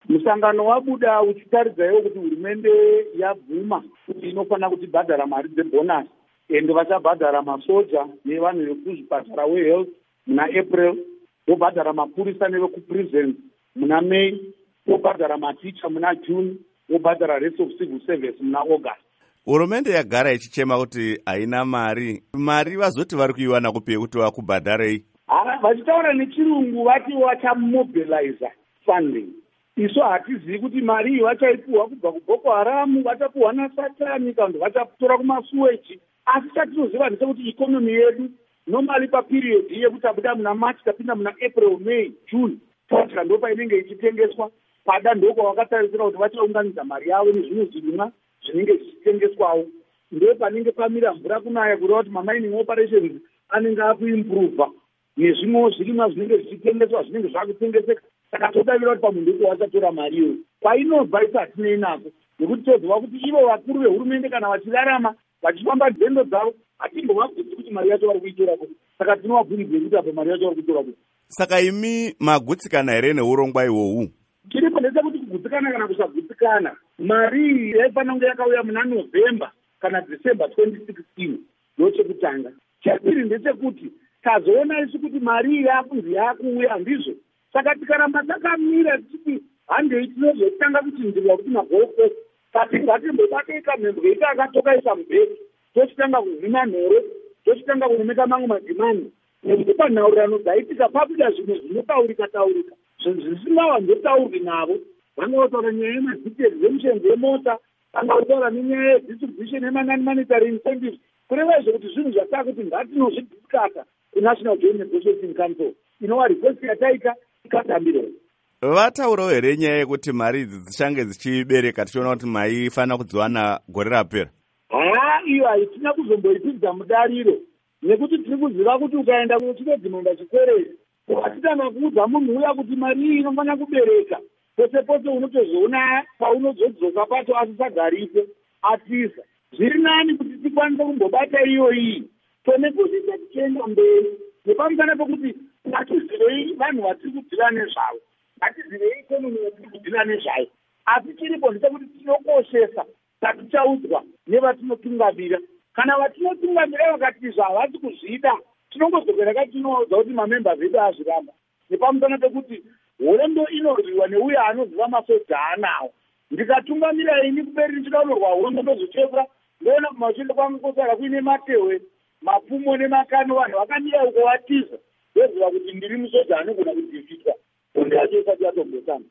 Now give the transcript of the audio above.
Musangano wabuda uchitaridzawo kuti hurumende yabvuma kuti inofanira kuti bhadhara mari dzebhonasi, ende vachabhadhara masoja nevanhu vekuzvipatara wehealth muna April, vobhadhara mapurisa nevekuprisons muna May, vobhadhara maticha muna June, vobhadhara rest of civil service muna August. Hurumende yagara ichichema kuti haina mari vazoti vari kuiwana kupi kuti vakubhadharei? Vachitaura nechirungu vati vachamobiliza funding. Isu hatizivi kuti mari iyi vachaipuhwa kubva kuBoko Haram, vachapuhwa naSatani kana kuti vachatora kumasuweji. Asi chatinoziva ndechekuti ikonomi yedu normally paperiod yekuti tabuda muna March tapinda muna April, May, June, vodka ndo painenge ichitengeswa. Pada ndoko vakatarisira kuti vachaunganidza mari yavo nezvimwe zvirimwa zvinenge zvichitengeswawo. Ndo panenge pamira mvura kunaya kureva kuti mamining operations anenge akuimprova nezvimwewo zvirimwa zvinenge zvichitengeswa zvinenge zvakutengeseka. Saka todavira kuti pamunhu uko vachatora mari iyoyo. Kwainobva isi hatinei nako, nekuti toziva kuti ivo vakuru vehurumende kana vachirarama vachifamba nzendo dzavo hatimbovabvunzi kuti mari yacho vari kuitora kuti. Saka tinovabvunzei kuti apo mari yacho vari kuitora kuti. Saka imi magutsikana here neurongwa ihwohwu? Chiripo ndechekuti kugutsikana kana kusagutsikana, mari iyi yaifanira kunge yakauya muna November kana December 2016 ndochekutanga. Chapiri ndechekuti tazoona isu kuti mari iyi yakunzi yakuuya handizvo. Saka tikaramba takamira tichiti handei tinozotanga kuchinjirwa kuti magoko ngatimbobata mhembwe ita akatokaisa mubheki, tochitanga kuvhima nhoro, tochitanga kunomeka mamwe madhimani, nekuti panhaurirano dzaitika pabuda zvimwe zvinotaurika zvisingawanzotaurwi navo. Vangotaura nyaya yemadhiteri emishenzi yemota, vangotaura nenyaya yedistribution yemonetary incentives, kureva izvo kuti zvinhu zvataa kuti ngatinozvidiskata kuNational Joint Negotiating Council inova request yataita ikatambirwa. Vataurawo here nyaya yekuti mari idzi dzichange dzichibereka tichiona kuti maifanira kudziwana gore rapera? Iyo haitina kuzomboipinza mudariro, nekuti tiri kuziva kuti ukaenda kuchidedzimenda chikwerezi hatitanga kuudza munhu uya kuti mari iyi inofanira kubereka. Pose pose unotozoona paunozodzoka pacho asisagaripo atiza. Zviri nani kuti tikwanise kumbobata iyo iyi tonekuziita tichienda mberi, nepamusana pekuti ngatizivei vanhu vatiri kudhila nezvavo, ngatizivei ikonomi yatiri kudhila nezvayo. Asi chiripo ndechekuti tinokoshesa tatichaudzwa nevatinotungamira. Kana vatinotungamira vakati izvo havasi kuzvida, tinongozokera katinoudza kuti mamembers edu azviramba. Nepamusana pekuti hondo inorwiwa neuyo anoziva masoja anawo. Ndikatungamira ini kuberi ndichidaurirwa hondo ndozochekura ndoona kumashure kwangu kosara kuine matewe, mapfumo nemakano, vanhu vakamira uko vatiza, ndoziva kuti ndiri musoja anogona kudhifitwa hondo yacho isati yatombotanga.